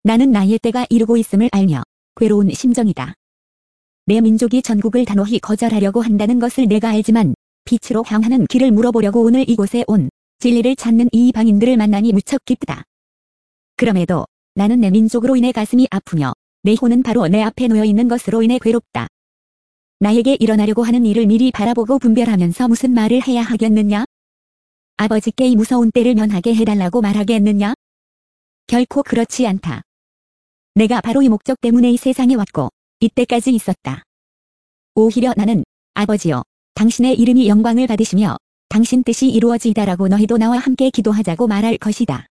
나는 나의 때가 이르고 있음을 알며 괴로운 심정이다. 내 민족이 전국을 단호히 거절하려고 한다는 것을 내가 알지만 빛으로 향하는 길을 물어보려고 오늘 이곳에 온 진리를 찾는 이 이방인들을 만나니 무척 기쁘다. 그럼에도 나는 내 민족으로 인해 가슴이 아프며 내 혼은 바로 내 앞에 놓여 있는 것으로 인해 괴롭다. 나에게 일어나려고 하는 일을 미리 바라보고 분별하면서 무슨 말을 해야 하겠느냐? 아버지께 이 무서운 때를 면하게 해달라고 말하겠느냐? 결코 그렇지 않다. 내가 바로 이 목적 때문에 이 세상에 왔고 이때까지 있었다. 오히려 나는 아버지여, 당신의 이름이 영광을 받으시며 당신 뜻이 이루어지이다라고 너희도 나와 함께 기도하자고 말할 것이다.